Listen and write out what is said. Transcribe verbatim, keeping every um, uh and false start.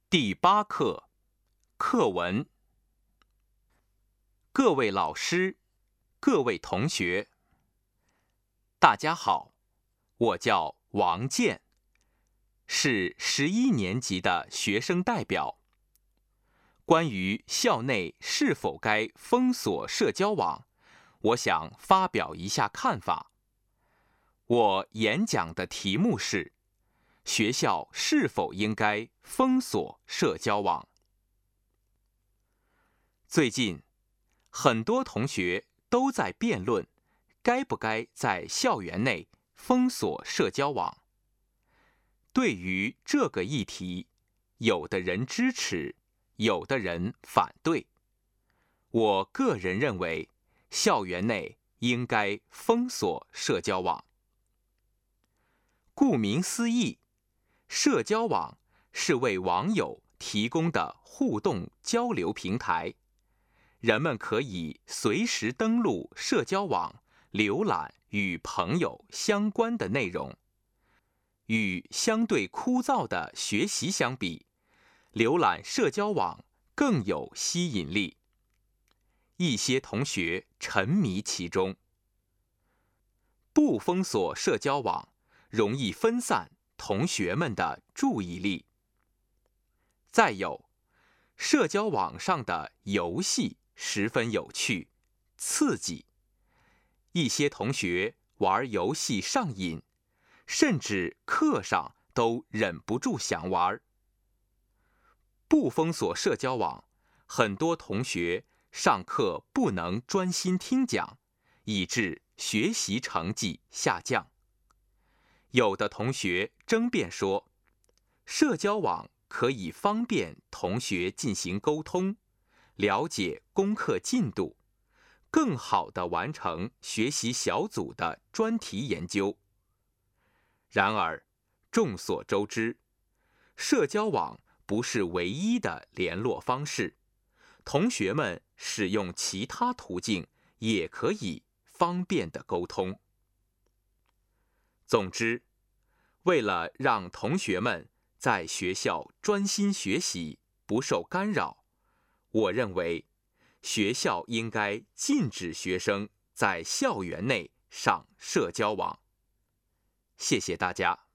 第八课，课文。各位老师，各位同学，大家好，我叫王健，是十一年级的学生代表。关于校内是否该封锁社交网，我想发表一下看法。我演讲的题目是：学校是否应该封锁社交网？最近，很多同学都在辩论，该不该在校园内封锁社交网。对于这个议题，有的人支持，有的人反对。我个人认为，校园内应该封锁社交网。顾名思义，社交网是为网友提供的互动交流平台，人们可以随时登录社交网，浏览与朋友相关的内容。与相对枯燥的学习相比，浏览社交网更有吸引力。一些同学沉迷其中。不封锁社交网，容易分散同学们的注意力。再有，社交网上的游戏十分有趣、刺激，一些同学玩游戏上瘾，甚至课上都忍不住想玩。不封锁社交网，很多同学上课不能专心听讲，以致学习成绩下降。有的同学争辩说，社交网可以方便同学进行沟通，了解功课进度，更好地完成学习小组的专题研究。然而，众所周知，社交网不是唯一的联络方式，同学们使用其他途径也可以方便地沟通。总之，为了让同学们在学校专心学习，不受干扰，我认为学校应该禁止学生在校园内上社交网。谢谢大家。